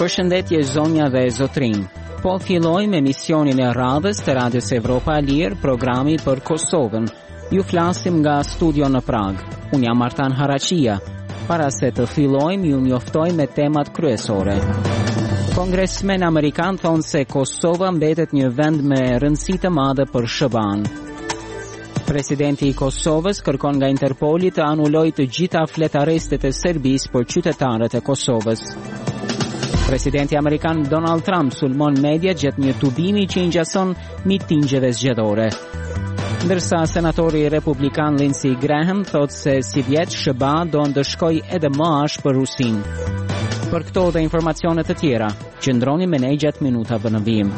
Përshëndetje zonja dhe zotrin. Po fillojmë emisionin e radhës të Radios Evropa e Lirë, programi për Kosovën. Ju flasim nga studio në Prag. Unë jam Artan Haraqia. Para se të fillojmë, ju njoftoj me temat kryesore. Kongresmen amerikan thonë se Kosova mbetet një vend me rëndësi të madhe për SHBA-n. Presidenti i Kosovës kërkon nga Interpoli të anulojë të gjitha fletarrestet e Serbisë për qytetarët e Kosovës. Presidenti amerikan Donald Trump sulmon media gjatë një tubimi që i ngjason mitingjeve zgjedhore. Ndërsa senatori republikan Lindsey Graham thotë se si vjet SHBA do ndëshkojë edhe më ash për Rusinë. Për këto dhe informacione të tjera, qëndroni me ne gjatë minutave në vijim.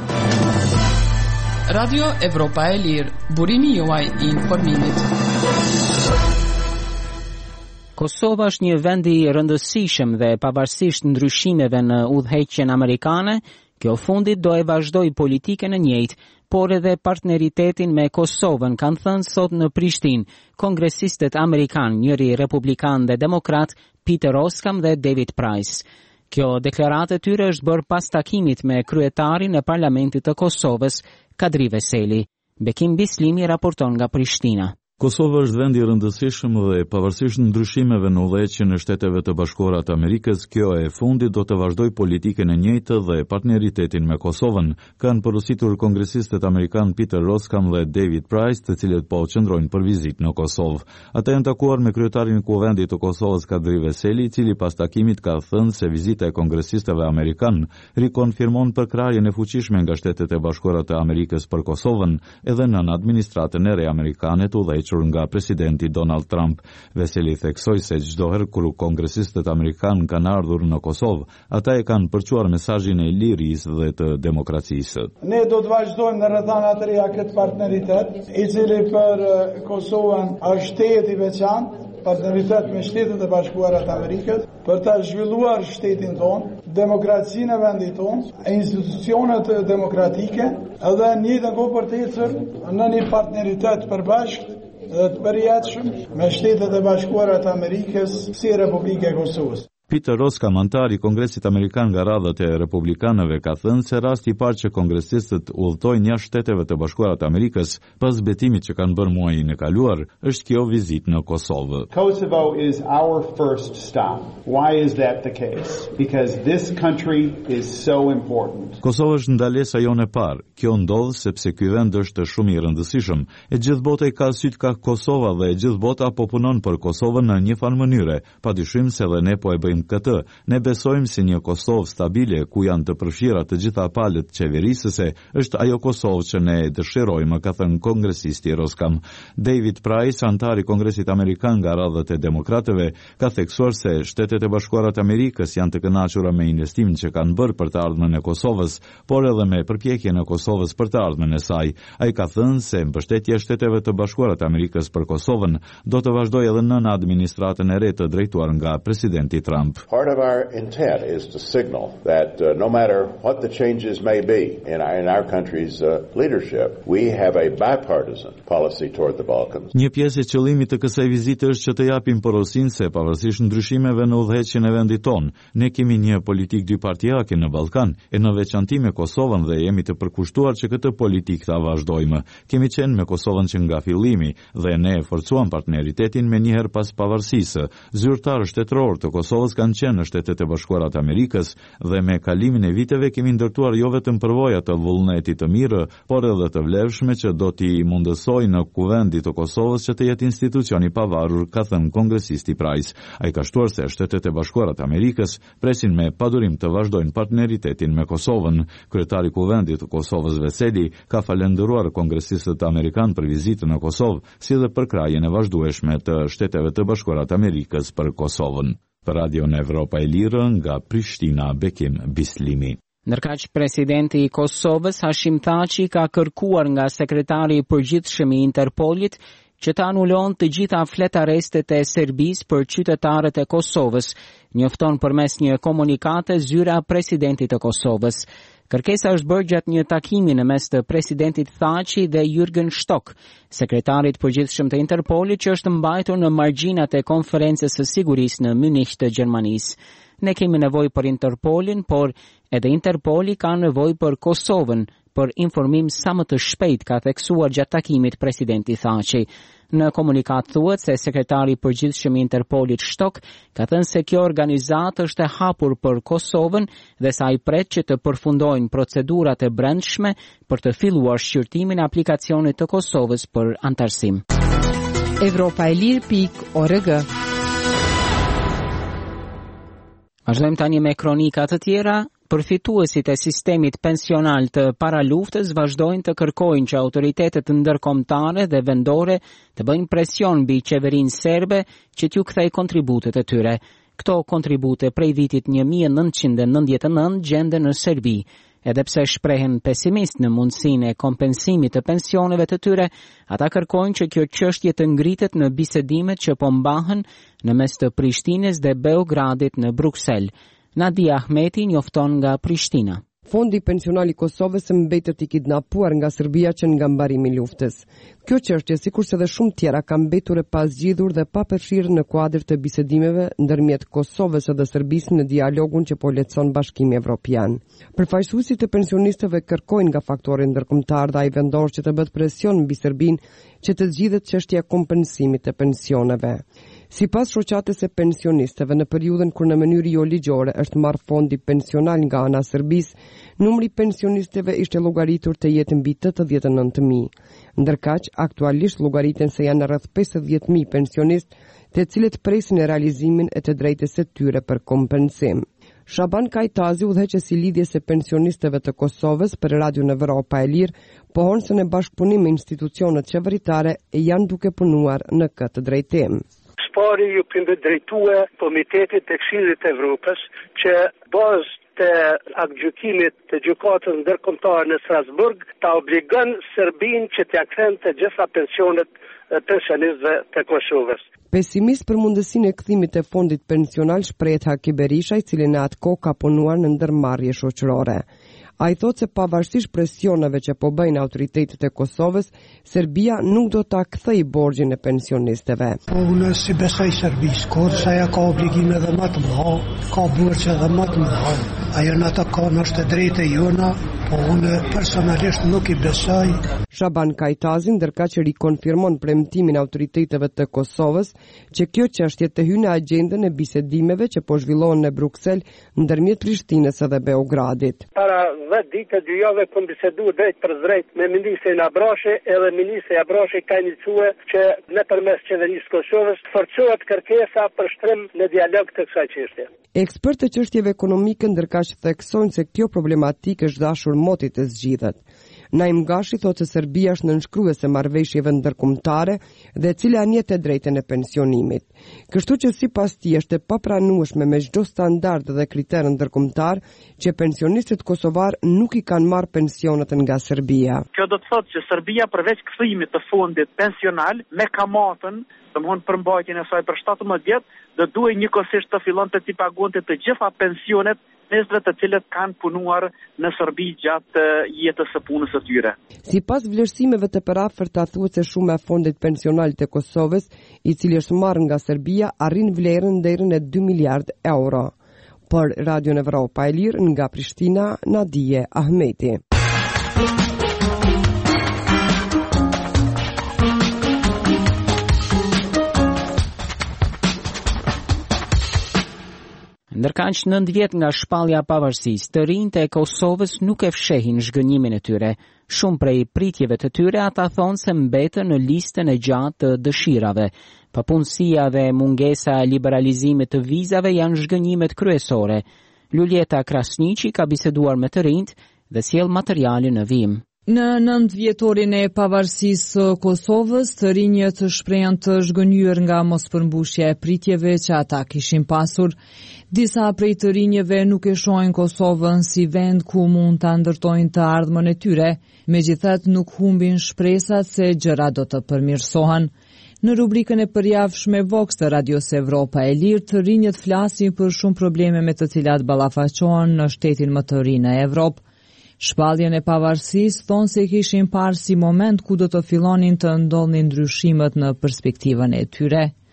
Radio Evropa e Lirë, burimi juaj i informimit. Kosova është një vend i rëndësishëm dhe pavarësisht ndryshimeve në udhëheqjen amerikane, kjo fundit do e vazhdoj politikën e njëjtë, por edhe partneritetin me Kosovën, kanë thënë sot në Prishtinë kongresistët amerikan, njëri republikan dhe demokrat, Peter Roskam dhe David Price. Kjo deklaratë e tyre është bërë pas takimit me kryetarin e parlamentit të Kosovës, Kadri Veseli. Bekim Bislimi raporton nga Prishtina. Kosova është vend i rëndësishëm dhe pavarësisht ndryshimeve në udhëheqjen e Shteteve të Bashkuara të Amerikës, kjo e fundit do të vazhdoj politikën e njëjtë dhe partneritetin me Kosovën, kanë porositur kongresistët amerikan Peter Roskam dhe David Price, të cilët po qëndrojnë për vizitë në Kosovë. Ata janë takuar me kryetarin e Kuvendit të Kosovës Kadri Veseli, i cili pas takimit ka thënë se vizita e kongresistëve amerikan rikonfirmon përkrahjen e fuqishme nga Shtetet e Bashkuara të Amerikës për Kosovën, edhe nën administratën e re amerikane të udhëhequr nga presidenti Donald Trump. Veseli theksoi se çdo herë kur kongresistët amerikanë kanë ardhur në Kosovë, ata e kanë përquar mesazhin e lirisë dhe të demokracisë. Ne do të vazhdojmë në rrethana të reja këtë partneritet, i cili për Kosovën është shteti i veçantë, partneritet me Shtetet e Bashkuara të Amerikës, për ta zhvilluar shtetin tonë, demokracinë e vendit tonë, institucionet demokratike, edhe një të kohë për të ecur në një partneritet përbashkët dhe të përjetshëm me Shtetet e Bashkuara të Amerikës si Republika e Kosovës. Peter Roskam, antar i Kongresit Amerikan nga radhët e republikanëve, ka thënë se rasti i parë që kongresistët udhtojnë jashtë Shteteve të Bashkuara të Amerikës pas betimit që kanë bërë muajin e kaluar, është kjo vizitë në Kosovë. Kosovo is our first stop. Why is that the case? Because this country is so important. Kosova është ndalesa jonë e parë. Kjo ndodh sepse ky vend është shumë i rëndësishëm. E gjithë bota i ka syt ka Kosova dhe e gjithë bota po punon për Kosovën në një farë mënyre. Padyshim se edhe ne po e bëjmë këtë. Ne besojmë se një Kosovë stabile ku janë të përfshira të gjitha palët qeverisëse është ajo Kosovë që ne dëshirojmë, ka thënë kongresisti Roskam. David Price, antar i Kongresit Amerikan nga radhët e demokratëve, ka theksuar se Shtetet e Bashkuara të Amerikës janë të kënaqura me investimin që kanë bërë për të ardhmen e Kosovës, por edhe me përpjekjen e Kosovës për të ardhmen e saj. Ai ka thënë se mbështetja e Shteteve të Bashkuara të Amerikës për Kosovën do të vazhdojë edhe nën administratën e re të drejtuar nga presidenti Trump. Part of our intent is to signal that no matter what the changes may be in our country's leadership, we have a bipartisan policy toward the Balkans. Një pjesë e qëllimit të kësaj vizite është që të japim porosinë se pavarësisht ndryshimeve në udhëheqjen e vendit tonë, ne kemi një politikë dypartijake në Ballkan, e në veçanti me Kosovën dhe jemi të përkushtuar që këtë politikë ta vazhdojmë. Kemi qenë me Kosovën që nga fillimi dhe ne e forcuam partneritetin me njëherë pas pavarësisë. Zyrtarë shtetëror të Kosovës kanë qenë në Shtetet e Bashkuara të Amerikës dhe me kalimin e viteve kemi ndërtuar jo vetëm përvoja të vullnetit të mirë, por edhe të vlefshme që do t'i mundësoj në Kuvendit të Kosovës që të jetë institucion i pavarur, ka thënë kongresisti Price. Ai ka shtuar se Shtetet e Bashkuara të Amerikës presin me padurim të vazhdojnë partneritetin me Kosovën. Kryetari i Kuvendit të Kosovës Veseli ka falendëruar kongresistët amerikan për vizitën në Kosovë, si dhe për krahjen e vazhdueshme të Shteteve të Bashkuara të Amerikës për Kosovën. Për Radio në Evropa e Lirë nga Prishtina, Bekim Bislimi. Ndërkaq presidenti i Kosovës Hashim Thaçi ka kërkuar nga sekretari i përgjithshëm i Interpolit që të anulon të gjitha fletarrestet e Serbisë për qytetarët e Kosovës, njofton përmes një komunikate zyra presidentit të Kosovës. Kërkesa është bërë gjatë një takimi në mes të presidentit Thaçi dhe Jürgen Stock, sekretarit përgjithshëm të Interpolit, që është mbajtur në margjinat e konferencës së sigurisë në Munich të Gjermanisë. Ne kemi nevojë për Interpolin, por edhe Interpoli ka nevojë për Kosovën, për informim sa më të shpejt, ka theksuar gjatë takimit presidenti Thaçi. Në komunikat thuhet se sekretari i përgjithshëm i Interpolit Shtok ka thënë se kjo organizatë është e hapur për Kosovën dhe sa i pret që të përfundojnë procedurat e brendshme për të filluar shqyrtimin e aplikacionit të Kosovës për antarësim. Evropaelir.org. Vazhdojmë tani me kronika të tjera. Përfituesit e sistemit pensional të paraluftës vazhdojnë të kërkojnë që autoritetet ndërkombëtare dhe vendore të bëjnë presion mbi qeverinë serbe që t'ju kthej kontributet e tyre. Këto kontribute prej vitit 1999 gjenden në Serbi. Edhe pse shprehen pesimist në mundësinë e kompensimit të pensioneve të tyre, ata kërkojnë që kjo çështje të ngritet në bisedimet që po mbahen në mes të Prishtinës dhe Beogradit në Bruksel. Nadia Ahmeti njofton nga Prishtina. Fondi pensional i Kosovës mbetet i kidnapuar nga Serbia që nga mbarimi i luftës. Kjo çështje, sikurse edhe shumë tjera, ka mbetur e pazgjidhur dhe pa përfshirë në kuadër të bisedimeve ndërmjet Kosovës dhe Serbisë në dialogun që po lehtëson Bashkimi Evropian. Përfaqësuesit e pensionistëve kërkojnë nga faktorët ndërkombëtar dhe ai vendor që të bëhet presion mbi Serbinë që të zgjidhet çështja e kompensimit të pensioneve. Sipas shoqatës e pensionistëve, në periudhën kur në mënyrë jo ligjore është marrë fondi pensional nga ana e Serbisë, numri i pensionistëve ishte llogaritur të jetë mbi 89.000. Ndërkaq, aktualisht llogariten se janë rreth 50.000 pensionistë, të cilët presin realizimin e të drejtës së tyre për kompensim. Shaban Kajtazi, udhëheqës i lidhjes së pensionistëve të Kosovës për Radion Evropa e Lirë, pohon se në bashkëpunim me institucionet qeveritare janë duke punuar në këtë drejtim. Shpari ju këndë drejtue Komitetit të Këshillit të Evropës që bazë të aktgjykimit të gjykatës ndërkombëtare në Strasburg ta obligon Serbinë që t'ia kthen të gjitha pensionet pensionistëve të Kosovës. Pesimist për mundësinë e kthimit të fondit pensional shprehet Haki Berisha, i cili në atë kohë ka punuar në ndërmarrje shoqërore. Ai thotë se pavarësisht presioneve që po bëjnë autoritetet e Kosovës, Serbia nuk do ta kthejë borxhin e pensionistëve. Unë si besoj Serbisë, kurse ajo ka obligime edhe më të mëdha, ka burçe edhe më të mëdha. Ajo në ato kohë është e drejtë jona, po unë personalisht nuk i besoj. Shaban Kajtazi ndërkaq rikonfirmon premtimin e autoriteteve të Kosovës që kjo çështje të hyjë në agjendën e bisedimeve që po zhvillohen në Bruksel ndërmjet Prishtinës dhe Beogradit. Para 10 ditë 2 javë kam biseduar drejt për drejt me ministrin Abrashi, edhe ministri Abrashi ka iniciuar që nëpërmes qeverisë Kosovës të forcohet kërkesa për shtrim në dialog të kësaj çështje. Ekspertë të çështjeve ekonomike ndërkaq theksojnë se kjo problematikë është dashur moti të zgjidhet. Naim Gashi thotë se Serbia është nënshkruese marrëveshjeve ndërkombëtare dhe e cila njeh drejtën e pensionimit. Kështu që sipas tij është e papranueshme me çdo standard dhe kriter ndërkombëtar që pensionistët kosovar nuk i kanë marrë pensionet nga Serbia. Kjo do të thotë që Serbia përveç kthimit të fondit pensional me kamatën, domthon përmbajtjen e saj për 17 vjet, do duhej njëkohësisht të fillonte të paguante të gjitha pensionet nesër të cilët kanë punuar në Serbi gjatë jetës së punës së tyre. Sipas vlerësimeve të paraafërta thuhet se shuma e fondit pensional të Kosovës, i cili është marrë nga Serbia, arrin vlerën deri në 2 miliard euro. Për Radion Evropa e Lirë nga Prishtina, Nadia Ahmeti. Ndërkaq 9 vjet nga shpallja e pavarësisë, të rinjtë e Kosovës nuk e fshehin zhgënjimin e tyre. Shumë prej pritjeve të tyre ata thonë se mbetën në listën e gjatë të dëshirave. Papunësia dhe mungesa e liberalizimit të vizave janë zhgënjimet kryesore. Luljeta Krasniqi ka biseduar me të rinjtë dhe sjell materiale në vijim. Në 9 vjetorin e pavarësisë Kosovës, të rinjët shprehen të zhgënjur nga mospërmbushja e pritjeve që ata kishin pasur. Disa prej të rinjëve nuk e shohin Kosovën si vend ku mund ta ndërtojnë të ardhmën e tyre, megjithatë nuk humbin shpresat se gjërat do të përmirësohen. Në rubrikën e përjavshme Vox të Radios Evropa e Lirë, të rinjët flasin për shumë probleme me të cilat ballafaqohen në shtetin më të ri në Evropë. Shpalljen e pavarësisë thonë se kishin parë si moment ku do të fillonin të ndodhin ndryshimet në perspektivën e tyre.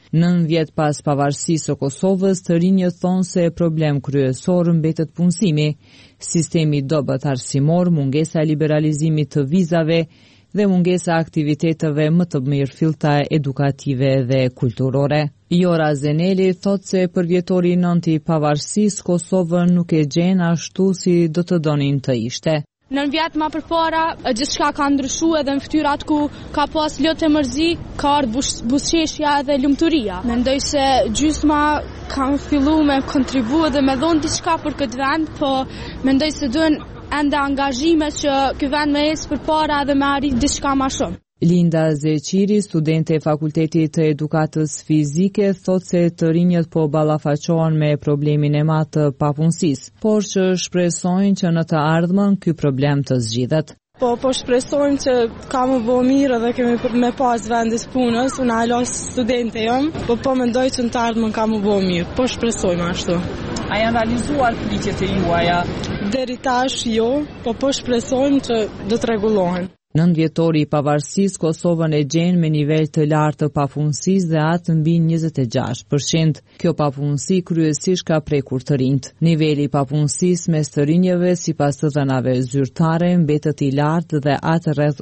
9 vjet pas pavarësisë së Kosovës, të rinjët thonë se problem kryesor mbetet punësimi, sistemi dobët arsimor, mungesa e liberalizimit të vizave dhe mungesa aktiviteteve më të mirëfillta edukative dhe kulturore. Jora Zeneli thot se për vjetorin 9 i pavarësisë Kosovën nuk e gjen ashtu si do të donin të ishte. 9 vjet më përpara, gjithçka ka ndryshuar edhe në fytyrat ku ka pas lotë mërzi, ka ardhur buzëqeshja dhe lumturia. Mendoj se gjysma kanë filluar me kontribuar dhe me dhënë diçka për këtë vend, po mendoj se duhen ende angazhime që ky vend më ecë përpara dhe me arrit diçka më shumë. Linda Zeqiri, studente e Fakultetit të Edukatës Fizike, thot se të rinjët po ballafaqohen me problemin e madh të papunësisë, por që shpresojnë që në të ardhmen ky problem të zgjidhet. Po shpresojmë që ka më bëu mirë dhe kemi me pas vendis punës, unë alos studente jam, po mendoj që në të ardhmen ka më bëu mirë, po shpresojmë ashtu. A janë realizuar pritjet e juaja? Deri tash jo, po shpresojmë që do të rregullohen. 9 vjetori i pavarësisë Kosovën e gjen me nivel të lartë të papunësisë dhe atë mbi 26%. Kjo papunësi kryesisht ka prekur të rinjt. Niveli i papunësisë mes të rinjëve sipas të dhënave zyrtare mbetet i lartë dhe atë rreth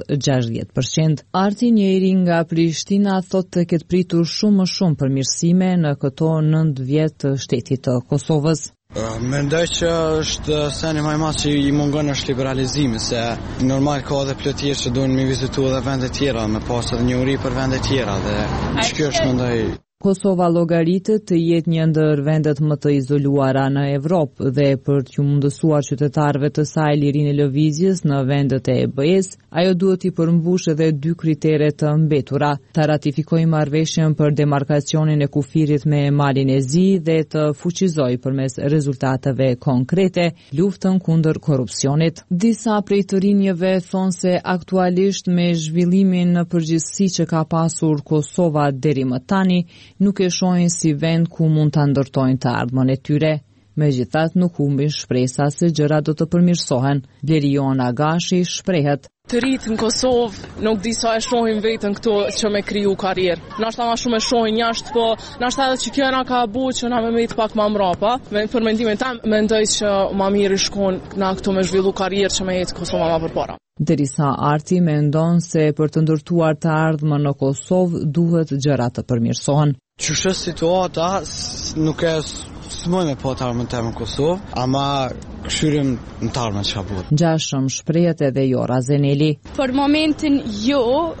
60%. Arti Njeri nga Prishtina thotë të ketë pritur shumë më shumë përmirësime në këto 9 vjet të shtetit të Kosovës. Mendoj që është seni më i madh që i mungon është liberalizimi, se normal ka edhe plot tjerë që duhen me vizitu edhe vende tjera, me pas edhe njohuri për vende tjera dhe kjo është mendoj. Kosova llogaritet të jetë një ndër vendet më të izoluara në Evropë dhe për t'ju mundësuar qytetarëve të saj lirinë e lëvizjes në vendet e EB-s, ajo duhet i përmbush edhe 2 kritere të mbetura: të ratifikojë marrëveshjen për demarkacionin e kufirit me Malin e Zi dhe të fuqizojë përmes rezultateve konkrete luftën kundër korrupsionit. Disa prej të rinjëve thonë se aktualisht me zhvillimin në përgjithësi që ka pasur Kosova deri më tani, nuk e shohin si vend ku mund ta ndërtojnë të ardhmen e tyre. Megjithatë nuk humbin shpresa se gjërat do të përmirësohen. Lerion Agashi shprehet: Të rritë në Kosovë nuk di sa e shohin vetën këto që me kriju karrierë. Nashta ma shumë e shohin jashtë, po nashta edhe që kjo na ka bu që na me met pak ma mrapa. Për mendimin tam, mendoj që ma mirë i shkon na këto me zhvillu karrierë që me jetë Kosova ma përpara. Derisa Arti mendon se për të ndërtuar të ardhmen në Kosovë duhet gjërat të përmirësohen. Qështë situata nuk e smoj me po të ardhmen të në Kosovë, ama këshyrim në të ardhmen që ka buhet. Gjashëm shprehet edhe Jora Zeneli. Për momentin jo,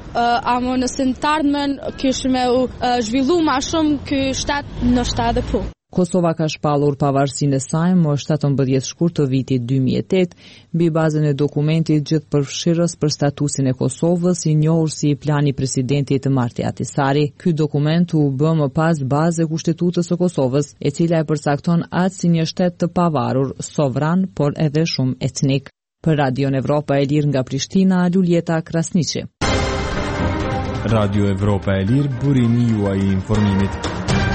ama nëse në të ardhmen kishë me zhvillu ma shumë kë shtatë në shtatë dhe po. Kosova ka shpallur pavarësinë e saj më 17 shkurt të vitit 2008 mbi bazën e dokumentit gjithëpërfshirës për statusin e Kosovës, i njohur si Plani i Presidentit Marti Ahtisaari. Ky dokument u bë më pas bazë e Kushtetutës së Kosovës, e cila e përcakton atë si një shtet të pavarur, sovran, por edhe shumë etnik. Për Radion Evropa e Lirë nga Prishtina, Luljeta Krasniqi. Radio Evropa e Lirë, burimi juaj i informimit.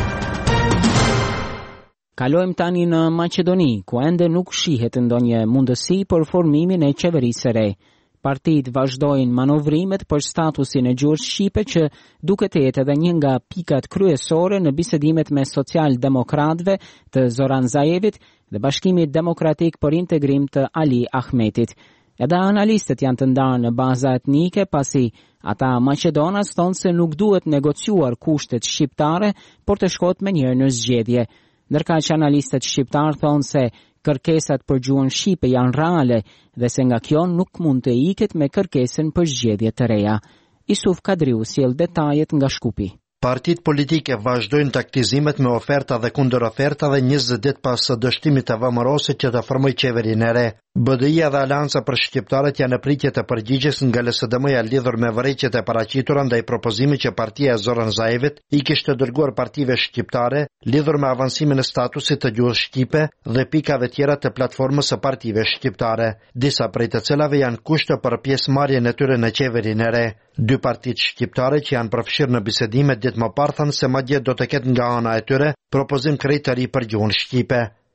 Kalojmë tani në Maqedoni, ku ende nuk shihet ndonjë mundësi për formimin e qeverisë së re. Partitë vazhdojnë manovrimet për statusin e gjuhës shqipe që duket të jetë edhe një nga pikat kryesore në bisedimet me social-demokratëve të Zoran Zaevit dhe Bashkimit Demokratik për Integrim të Ali Ahmetit. Edhe analistët janë të ndarë në baza etnike, pasi ata Maqedonas thonë se nuk duhet negociuar kushtet shqiptare, por të shkot me njërë në zgjedhje. Ndërka që analistët shqiptar thonë se kërkesat për gjuhën shqipe janë reale dhe se nga kjo nuk mund të iket me kërkesën për zgjedhje të reja. Isuf Kadriu sjell detajet nga Shkupi. Partitë politike vazhdojnë taktizimet me oferta dhe kundër oferta dhe 20 ditë pas së dështimit të VMRO-sit që të formojë qeverinë e re. BDI-ja dhe Alanca për shqiptarët janë në pritje të përgjigjes nga LSDM-ja lidhur me vërejtjet e paraqitura ndaj propozimit që partia e Zoran Zaevit i kishte dërguar partive shqiptare lidhur me avancimin e statusit të gjuhës shqipe dhe pikave tjera të platformës së partive shqiptare, disa prej të cilave janë kushte për pjesëmarrjen e tyre në qeverinë e re. 2 partitë shqiptare që janë përfshirë në bisedimet ditë më parë thanë se madje do të ketë nga ana e tyre propozim krejt të ri për gjuhën shqipe.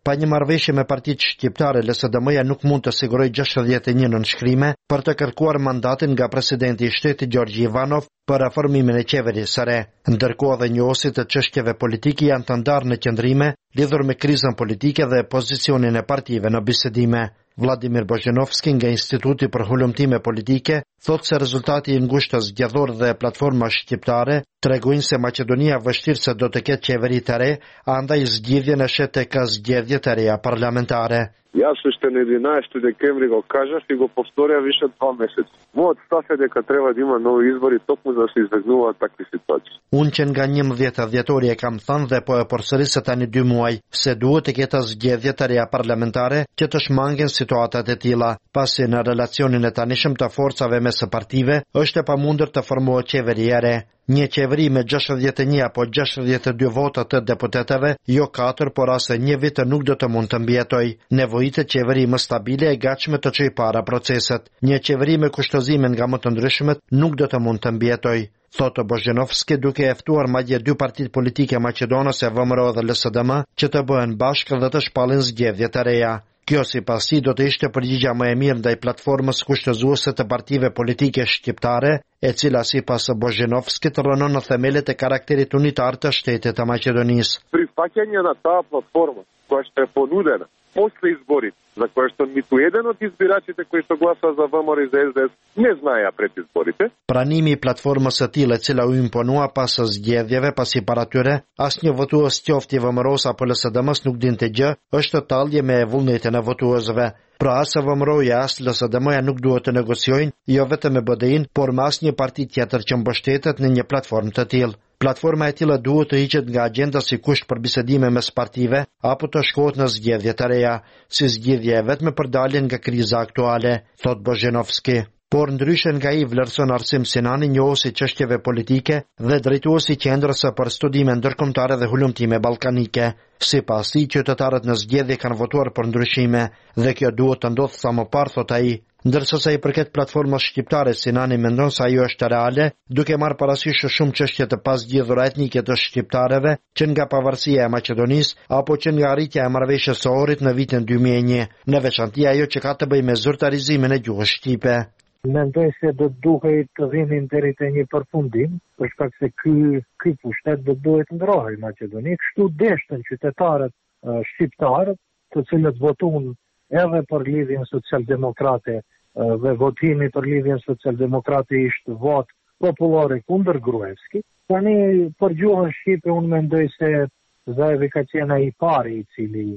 Pa një marrëveshje me partitë shqiptare, LSDM-ja nuk mund të sigurojë 61 nënshkrime për të kërkuar mandatin nga presidenti i shtetit Gjorgji Ivanov për reformimin e qeverisë së re. Ndërkohë dhe njohësit të çështjeve politike janë të ndarë në qëndrime lidhur me krizën politike dhe pozicionin e partive në bisedime. Vladimir Bozhenovski nga Instituti për Hulumtime Politike thot se rezultati i ngushtës zgjedhore dhe platforma shqiptare tregojnë se Maqedonia vështirë se do të ketë qeveri të re, andaj zgjidhjen e shet tek zgjedhjet e reja parlamentare. Јас уште на 11 декември го кажав и го повторя више 2 месеци. Мојот став е дека треба да има нови избори токму за да се избегнуваат такви ситуации. Unë që nga 11 dhjetori e kam thënë dhe po e përsërisë tani 2 muaj, se duhet të ketë zgjedhje të reja parlamentare që të shmangin situatat e tilla, pasi në relacionin e tanishëm të forcave mes partive është e pamundur të formohet qeveri e re. Një qeveri me 61 apo 62 vota të deputetëve, jo 4, por as një vit nuk do të mund të mbjetoj. Nevojitet qeveri më stabile e gatshme të çojë para proceset. Një qeveri me kushtozime nga më të ndryshmet nuk do të mund të mbjetoj, thotë Bozhenovski, duke e ftuar madje 2 partitë politike maqedonase, VMRO dhe LSDM, që të bëhen bashkë dhe të shpallin zgjedhje të reja. Kjo sipas tij do të ishte përgjigja më e mirë ndaj platformës kushtëzuese të partive politike shqiptare, e cila sipas Bozhenovskit rënon në themelet e karakterit unitar të shtetit të Maqedonisë. Prihvaćanje na ta platforma koja што е понудена после изборите, за која што ниту еден од избирачите кои што гласа за ВМРО и за СДС не знаеа пред изборите. Pranimi i platformës së tillë, e cila u imponua pas zgjedhjeve, pasi para tyre asnjë votues qoftë i VMRO-s apo LSDM-s nuk dinte gjë, është tallje me vullnetin e votuesve. Pra as VMRO-ja as LSDM-ja nuk duhet të negociojnë, jo vetëm me BDI-n, por me asnjë parti tjetër që mbështetet në një platformë të tillë. Platforma e tilla duhet të hiqet nga agjenda si kusht për bisedime mes partive apo të shkohet në zgjedhje të reja, si zgjedhje e vetme për daljen nga kriza aktuale, thot Bozhenovski. Por ndryshe nga i vlerëson Arsim Sinani, njohësi çështjeve politike dhe drejtuesi qendrës për studime ndërkombëtare dhe hulumtime ballkanike. Sipas tij, qytetarët në zgjedhje kanë votuar për ndryshime dhe kjo duhet të ndodhë sa më parë, thot ai. Ndërsa sa i përket platformës shqiptare, Sinani mendon se ajo është reale, duke marrë parasysh shumë çështje të pasgjidhura etnike të shqiptarëve, që nga pavarësia e Maqedonisë apo që nga arritja e marrëveshjes së Ohrit në vitin 2001, në veçanti ajo që ka të bëjë me zyrtarizimin e gjuhës shqipe. Mendoj se do duhej të vinim deri te një përfundim, për shkak se ky pushtet do duhet ndrohej Maqedoni. Kështu deshtën qytetarët shqiptarë, të cilët votuan edhe për lidhjen socialdemokrate dhe votimi për lidhjen socialdemokrate ishte vot popullore kundër Gruevskit. Tani për gjuhën shqipe unë mendoj se Zaevi ka qenë ai pari i cili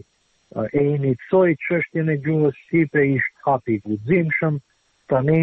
e inicoi çështjen e gjuhës shqipe, ishte hapi i guximshëm. Tani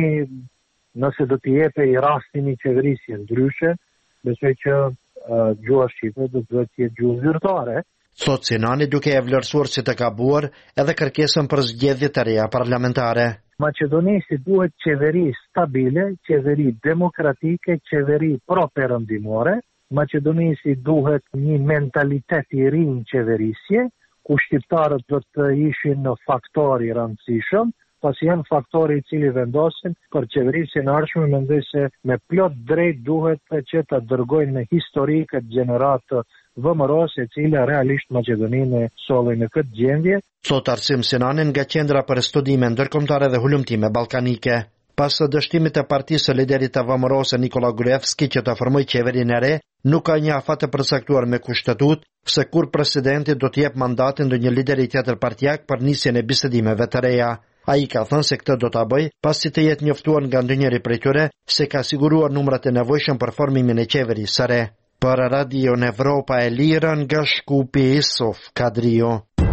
nëse do t'i jepej rastin i qeverisje ndryshe, besoj që gjuha shqipe do të jetë gjuhë zyrtare. Thot Sinani, duke e vlerësuar si të gabuar edhe kërkesën për zgjedhje të reja parlamentare. Maqedonisi duhet qeveri stabile, qeveri demokratike, qeveri pro-perëndimore. Maqedonisi duhet një mentalitet i ri në qeverisje, ku shqiptarët do të ishin në faktor i rëndësishëm, pas janë faktori i cili vendosin për qeverisjen e ardhshme. Mendoj se me plot drejt duhet që ta dërgojnë në histori këtë gjeneratë VMRO-s, e cila realisht Maqedoninë solli në këtë gjendje. Thot Arsim Sinani nga Qendra për Studime Ndërkombëtare dhe Hulumtime Ballkanike. Pas dështimit të partisë së liderit të VMRO-s Nikola Gruevski që të formojë qeverinë e re, nuk ka një afat të përcaktuar me kushtetut se kur presidenti do të jep mandatin ndonjë lideri tjetër partijak për nisjen e bisedimeve të reja. Ai ka thënë se këtë do ta bëj pasi të jetë njoftuar nga ndonjëri prej tyre se ka siguruar numrat e nevojshëm për formimin e qeverisë së re. Për Radio Evropa e Lirë nga Shkupi, Isof Kadrio.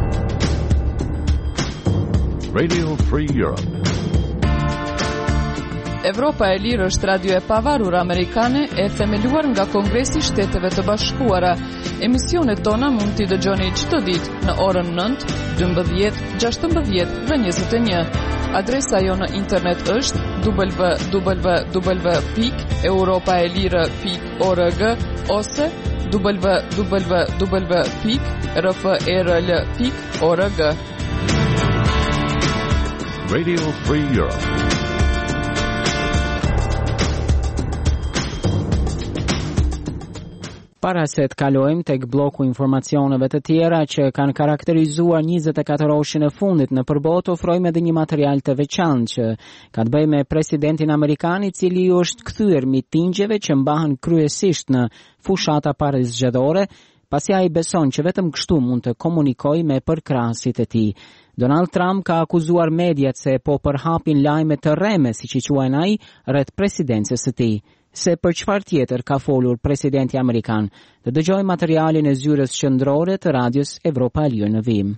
Radio Free Europe. Evropa e Lirë është radio e pavarur amerikane e themeluar nga Kongresi i Shteteve të Bashkuara. Emisionet tona mund t'i dëgjoni çdo ditë në orën 9, 12, 16 dhe 21. Adresa jo në internet është www.europaelire.org ose www.rfrl.org. Radio Free Europe. Para se të kalojmë tek bloku informacioneve të tjera që kanë karakterizuar 24 orëshin e fundit në përbot, ofrojmë edhe një material të veçantë që ka të bëjë me presidentin amerikan i cili është kthyer mitingjeve që mbahen kryesisht në fushata parezgjedhore, pasi ai beson që vetëm kështu mund të komunikojë me përkrahasit e tij. Donald Trump ka akuzuar mediat se po përhapin lajme të rreme, siç i quajnë ai, rreth presidencës së tij. Se për çfarë tjetër ka folur presidenti amerikan. Të dëgjojmë materialin e zyrës qendrore të Radios Evropa e Lirë në vim.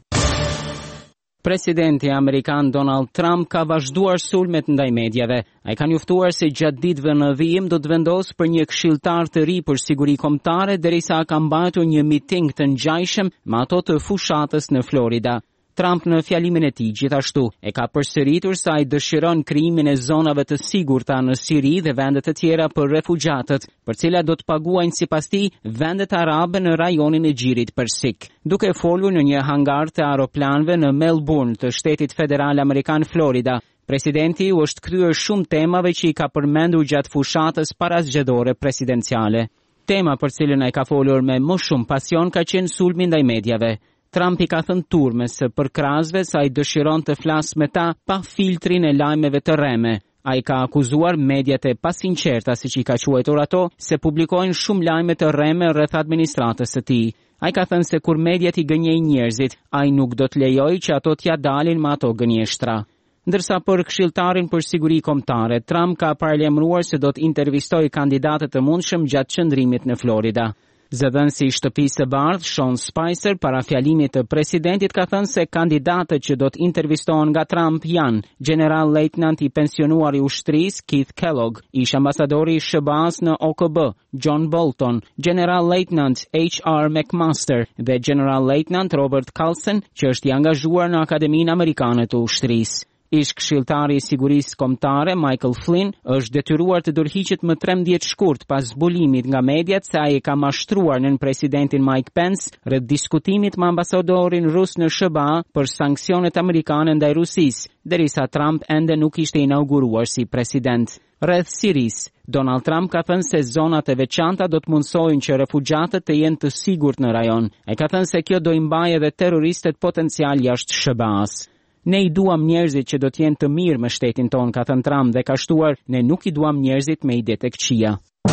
Presidenti amerikan Donald Trump ka vazhduar sulmet ndaj medjave. Ai ka njoftuar se gjatë ditëve në vijim do të vendosë për një këshilltar të ri për siguri kombëtare derisa ka mbajtur një miting të ngjajshëm me ato të fushatës në Florida. Trump në fjalimin e tij gjithashtu e ka përsëritur se ai dëshiron krijimin e zonave të sigurta në Siri dhe vende të tjera për refugjatët, për cilat do të paguajnë sipas tij vendet arabe në rajonin e Gjirit Persik. Duke folur në një hangar të aeroplanëve në Melbourne të shtetit federal amerikan Florida, presidenti u është kthyer shumë temave që i ka përmendur gjatë fushatës parazgjedhore presidenciale. Tema për cilën ai ka folur me më shumë pasion ka qenë sulmi ndaj medjave. Trump i ka thënë turmes së përkrahasve se ai dëshiron të flasë me ta pa filtrin e lajmeve të rreme. Ai ka akuzuar mediat e pasinqerta, siç i ka quajtur ato, se publikojnë shumë lajme të rreme rreth administratës së tij. Ai ka thënë se kur mediat i gënjejnë njerëzit, ai nuk do të lejojë që ato t'ia dalin me ato gënjeshtra. Ndërsa për këshilltarin për siguri kombëtare, Trump ka paralajmëruar se do të intervistojë kandidatët të mundshëm gjatë qëndrimit në Florida. Zëdhënësi i Shtëpisë së Bardhë, Sean Spicer, para fjalimit të presidentit ka thënë se kandidatët që do të intervistohen nga Trump janë General Leutnant i pensionuar i ushtrisë Keith Kellogg, ish ambasadori i SBA-s në OKB, John Bolton, General Leutnant H.R. McMaster dhe General Leutnant Robert Carlson, që është i angazhuar në Akademinë Amerikane të Ushtrisë. Ish këshilltari i sigurisë kombëtare Michael Flynn është detyruar të dorëhiqet më 13 shkurt pas zbulimit nga mediat se ai ka mashtruar nën presidentin Mike Pence rreth diskutimit me ambasadorin rus në SBA për sanksionet amerikane ndaj Rusisë, derisa Trump ende nuk ishte inauguruar si president. Rreth Sirisë, Donald Trump ka thënë se zonat e veçanta do të mundsojnë që refugjatët të jenë të sigurt në rajon. Ai ka thënë se kjo do i mbajë edhe terroristët potencial jashtë SBA-s. Ne i duam njerëzit që do të jenë të mirë me shtetin ton, ka thënë Trump dhe ka shtuar, ne nuk i duam njerëzit me ide të këqija.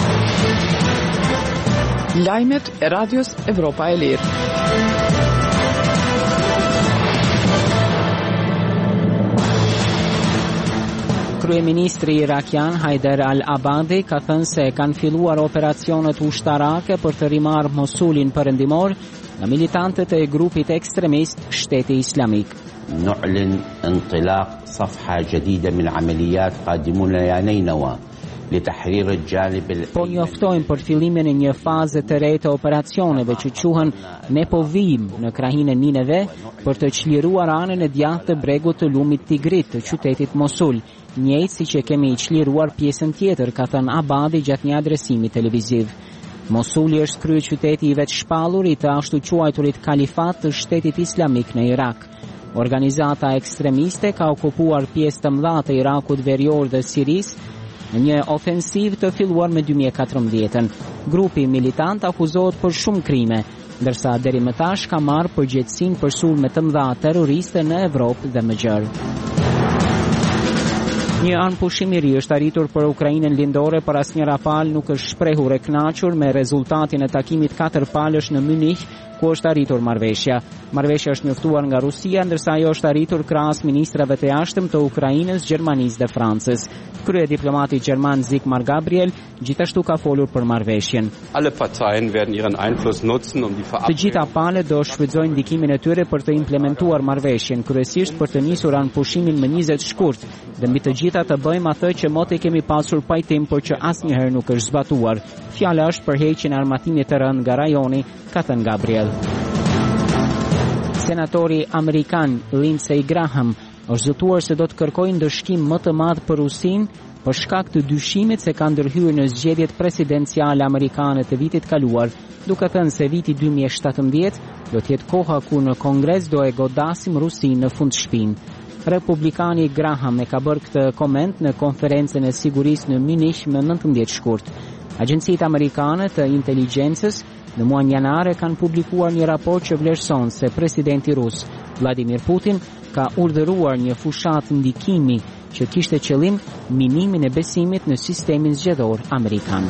Lajmet e Radios Evropa e Lirë. Kryeministri irakian Haider al-Abadi ka thënë se kanë filluar operacionet ushtarake për të rimarrë Mosulin perëndimor nga militantët e grupit ekstremist Shteti Islamik. نعلن انطلاق صفحة جديدة من عمليات قادمون إلى نينوى لتحرير الجانب. Po njoftojmë për fillimin e një faze të re të operacioneve që quhen Ne po vijim në krahinë e Nineve për të çliruar anën e djathtë të bregut të lumit Tigrit të qytetit Mosul, njëjtë siç e kemi çliruar pjesën tjetër, ka thënë Abadi gjatë një adresimi televiziv. Mosuli është kryeqyteti i vetëshpallur i të ashtu quajturit kalifat të Shtetit Islamik në Irak. Organizata ekstremiste ka okupuar pjesë të mëdha të Irakut verior dhe Sirisë në një ofensivë të filluar me 2014. Grupi militant akuzohet për shumë krime, ndërsa deri më tash ka marrë përgjegjësinë për sulme të mëdha terroriste në Evropë dhe më gjerë. Një anëpushim i ri është arritur për Ukrainën lindore, por asnjëra palë nuk është shprehur e kënaqur me rezultatin e takimit 4 palësh në Munich, ku është arritur marrëveshja. Marrëveshja është njoftuar nga Rusia, ndërsa ajo është arritur krahas ministrave të jashtëm të Ukrainës, Gjermanisë dhe Francës. Kryediplomati gjerman Sigmar Gabriel gjithashtu ka folur për marrëveshjen. Të gjitha palët do shfrytëzojnë ndikimin e tyre për të implementuar marrëveshjen, kryesisht për të nisur anëpushimin më 20 shkurt, dhe mbi të gjitha të bëjmë atë që mote kemi pasur pajtim por që asnjëherë nuk është zbatuar. Fjala është për heqjen e armatimit të rënd nga rajoni, ka thënë Gabriel. Senatori amerikan Lindsey Graham është zëtuar se do të kërkojë ndëshkim më të madh për Rusinë për shkak të dyshimit se ka ndërhyrë në zgjedhjet presidenciale amerikane të vitit kaluar, duke thënë se viti 2017 do të jetë koha ku në Kongres do e godasim Rusinë në fundshpinë. Republikani Graham e ka bërë këtë koment në konferencën e sigurisë në Munich më 19 shkurt. Agjencitë amerikane të inteligjencës në muajin janar kanë publikuar një raport që vlerëson se presidenti rus Vladimir Putin ka urdhëruar një fushat ndikimi që kishte qëllim minimin e besimit në sistemin zgjedhor amerikan.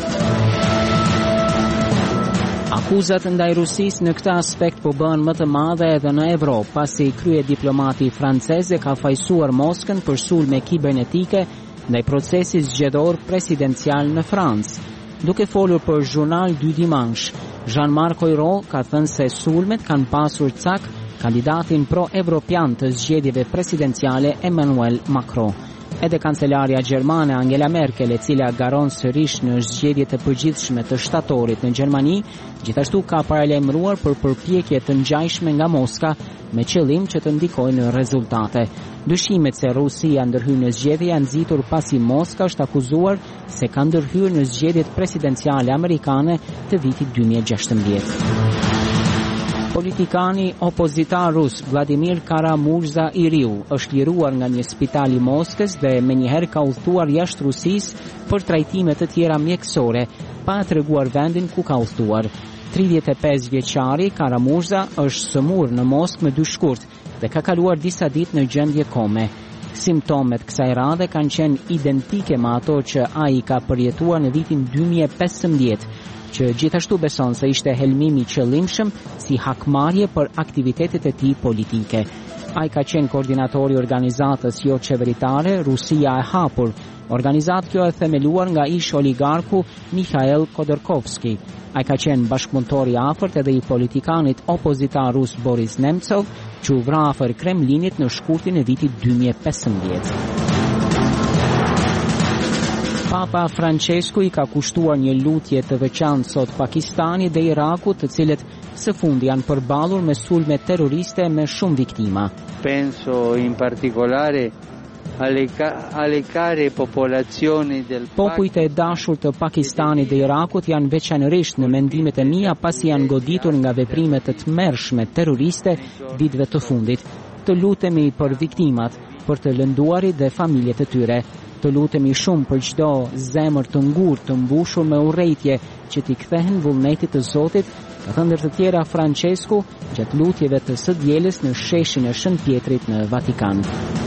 Akuzat ndaj Rusisë në këtë aspekt po bëhen më të mëdha edhe në Evropë, pasi krye diplomati francez ka fajsuar Moskën për sulme kibernetike ndaj procesit zgjedhor presidencial në Francë. Duke folur për Journal du Dimanche, Jean-Marc Ayrault ka thënë se sulmet kanë pasur cak kandidatin pro-evropian të zgjedhjeve presidenciale Emmanuel Macron. Edhe kancelarja gjermane Angela Merkel, e cila garon sërish në zgjedhje të përgjithshme të shtatorit në Gjermani, gjithashtu ka paralajmëruar për përpjekje të ngjajshme nga Moska me qëllim që të ndikojnë në rezultate. Dyshimet se Rusia ndërhyr në zgjedhje janë nxitur pasi Moska është akuzuar se ka ndërhyrë në zgjedhjet presidenciale amerikane të vitit 2016. Politikani opozitar rus Vladimir Kara-Murza i riu është liruar nga një spital i Moskës dhe menjëherë ka udhëtuar jashtë Rusisë për trajtime të tjera mjekësore, pa treguar vendin ku ka udhëtuar. 35 vjeçari Kara-Murza është sëmurë në Moskë me 2 shkurt dhe ka kaluar disa ditë në gjendje kome. Simptomet kësaj radhe kanë qenë identike me ato që ai ka përjetuar në vitin 2015, që gjithashtu beson se ishte helmimi qëllimshëm si hakmarrje për aktivitetet e tij politike. Ai ka qenë koordinatori i organizatës jo qeveritare Rusia e hapur. Organizatë kjo e themeluar nga ish oligarku Mikhail Khodorkovsky. Ai ka qenë bashkëpunëtor i afërt edhe i politikanit opozitar rus Boris Nemtsov, që u vra afër Kremlinit në shkurtin e vitit 2015. Papa Francesco i ka kushtuar një lutje të veçantë sot Pakistanit dhe Irakut, të cilët së fundi janë përballur me sulme terroriste me shumë viktima. Penso in particolare alle care popolazioni del Popujt e dashur të Pakistanit dhe Irakut janë veçanërisht në mendimet e mia pasi janë goditur nga veprime të tmerrshme terroriste ditëve të fundit. Të lutemi për viktimat, për të lënduarit dhe familjet e tyre. Të lutemi shumë për çdo zemër të ngurtë të mbushur me urrejtje që t'i kthehen vullnetit të Zotit, ka thënë ndër të tjera Francesco gjatë lutjeve të së dielës në sheshin e Shën Pjetrit në Vatikan.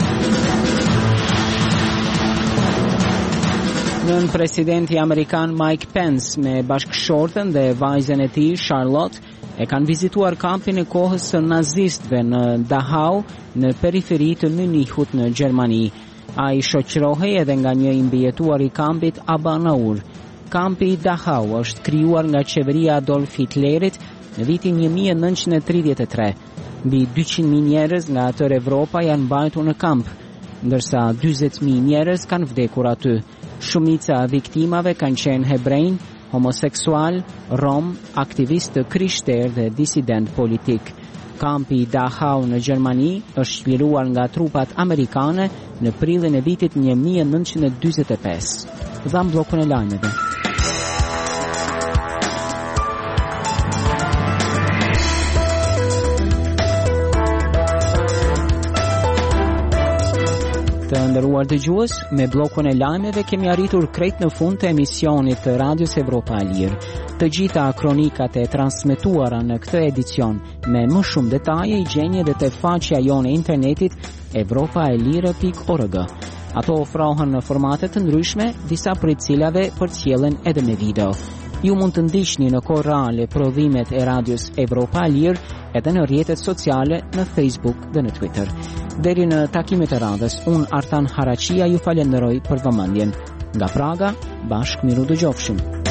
Nën presidenti amerikan Mike Pence me bashkëshorten dhe vajzën e tij Charlotte e kanë vizituar kampin e kohës së nazistëve në Dachau, në periferi të Münichut në Gjermani. Ai shoqërohej edhe nga një i mbijetuar i kampit Abanaur. Kampi i Dachau është krijuar nga qeveria Adolf Hitlerit në vitin 1933. Mbi 200.000 njerëz nga tërë Evropa janë mbajtur në kamp, ndërsa 40.000 njerëz kanë vdekur aty. Shumica e viktimave kanë qenë hebrejnë, homoseksual, rom, aktivistë krishterë dhe disident politik. Kampi i Dachau në Gjermani është liruar nga trupat amerikane në prillin e vitit 1945. Dham bllokun e lajmeve. Të nderuar dëgjues, me bllokun e lajmeve kemi arritur krejt në fund të emisionit të Radios Evropa e Lirë. Të gjitha kronikat e transmetuara në këtë edicion me më shumë detaje i gjeni edhe te faqja jonë e internetit evropaelire.org. Ato ofrohen në formate të ndryshme, disa prej cilave përcjellen edhe me video. Ju mund të ndiqni në kohë reale prodhimet e Radios Evropa e Lirë edhe në rrjetet sociale në Facebook dhe në Twitter. Deri në takimet e radhës, unë Artan Harachia ju falenderoj për vëmendjen. Nga Praga, bashkë miru dëgjofshim.